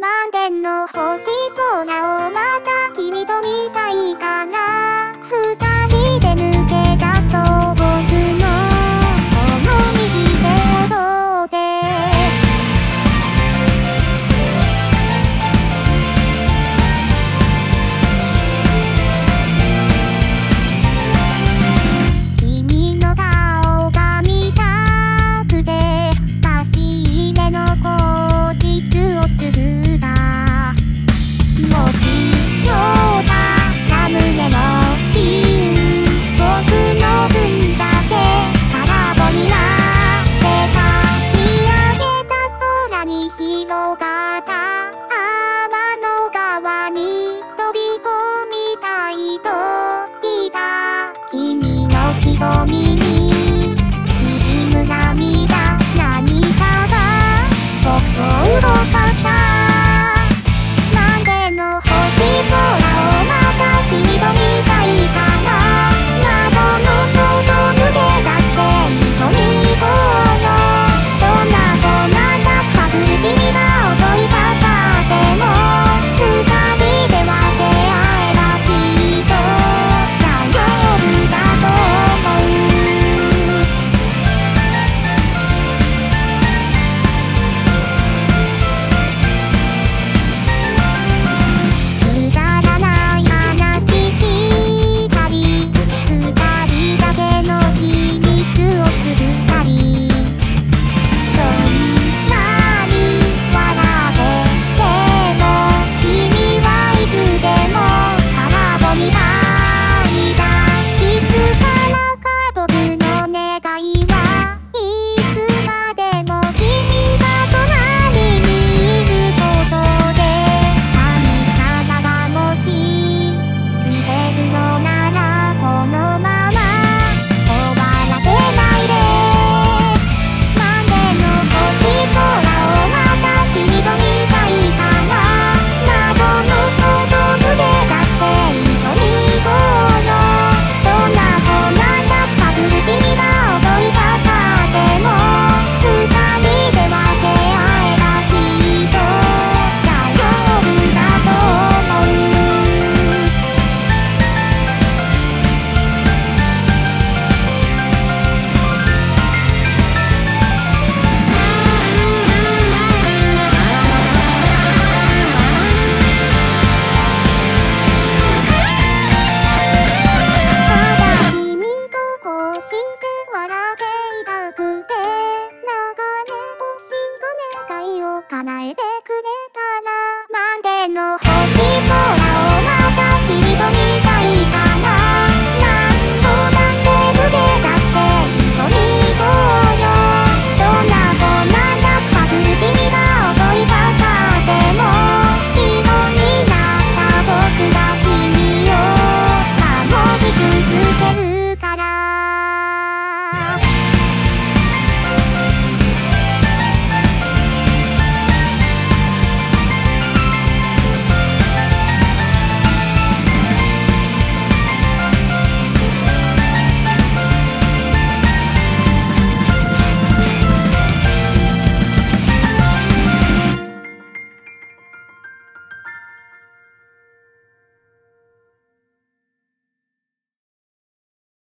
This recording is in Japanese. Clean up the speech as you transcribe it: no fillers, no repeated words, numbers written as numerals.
満天の星空をまた君と見たいかな。二人で抜け出そう僕のこの右手をどうで君の顔が見たくて差し入れの口実を作った持ちようたラムネの瓶僕の分だけ空ぼになってた見上げた空に広がった天の川に飛び込みたいと言った君の瞳に滲む涙何かが僕を動かした満天の星空をまた君と見たいかな窓の外抜け出して一緒に行こうよどんな困った苦しみが襲いかかっても二人で分け合えばきっと大丈夫だと思うくだらない話したり二人だけの秘密を作ったりどんなに笑ってても君はいつでも空ぼみたいだいつからか僕の願いはいつまでも君が隣にいることで神様がもし見てるのならこのまま終わらせないで満天の星空をまた君と見たいかな窓の外抜け出して一緒に行こうよどんな困った苦しみが襲いかかっても二人で分け合えばきっと大丈夫だと思うただ君とこうして笑っていたくて流れ星が願いを叶えて